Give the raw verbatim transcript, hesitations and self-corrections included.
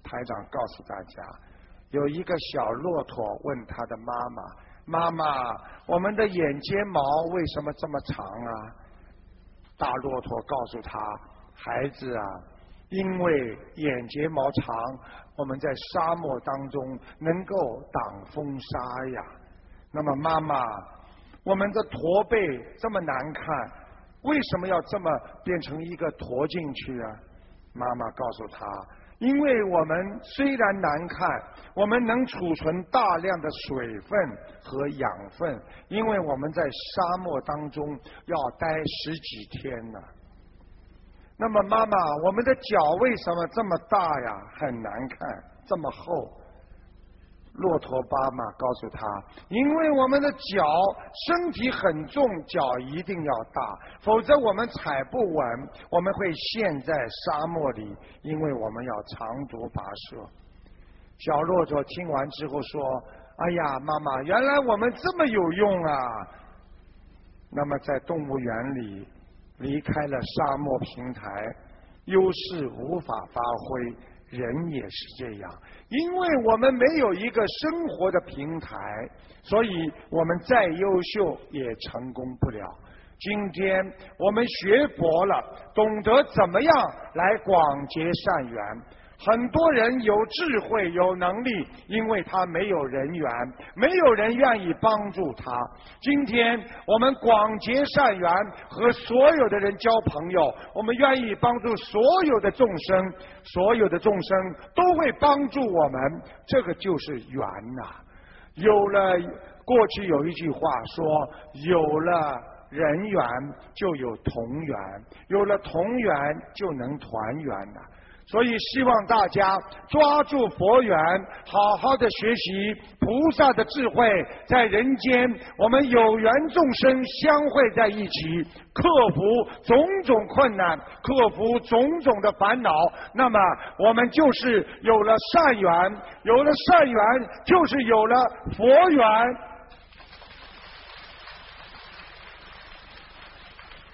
台长告诉大家，有一个小骆驼问他的妈妈：“妈妈，我们的眼睫毛为什么这么长啊？”大骆驼告诉他：“孩子啊，因为眼睫毛长，我们在沙漠当中能够挡风沙呀。那么妈妈，我们的驼背这么难看，为什么要这么变成一个驼进去啊？”妈妈告诉他：“因为我们虽然难看，我们能储存大量的水分和养分，因为我们在沙漠当中要待十几天呢。那么妈妈，我们的脚为什么这么大呀？很难看，这么厚。”骆驼妈妈告诉他：“因为我们的脚身体很重，脚一定要大，否则我们踩不稳，我们会陷在沙漠里，因为我们要长途跋涉。”小骆驼听完之后说：“哎呀，妈妈，原来我们这么有用啊！”那么在动物园里离开了沙漠平台，优势无法发挥。人也是这样，因为我们没有一个生活的平台，所以我们再优秀也成功不了。今天我们学佛了，懂得怎么样来广结善缘。很多人有智慧有能力，因为他没有人缘，没有人愿意帮助他。今天我们广结善缘，和所有的人交朋友，我们愿意帮助所有的众生，所有的众生都会帮助我们，这个就是缘呐、啊。有了，过去有一句话说，有了人缘就有同缘，有了同缘就能团圆呐、啊。所以希望大家抓住佛缘，好好的学习菩萨的智慧，在人间我们有缘众生相会在一起，克服种种困难，克服种种的烦恼，那么我们就是有了善缘，有了善缘就是有了佛缘。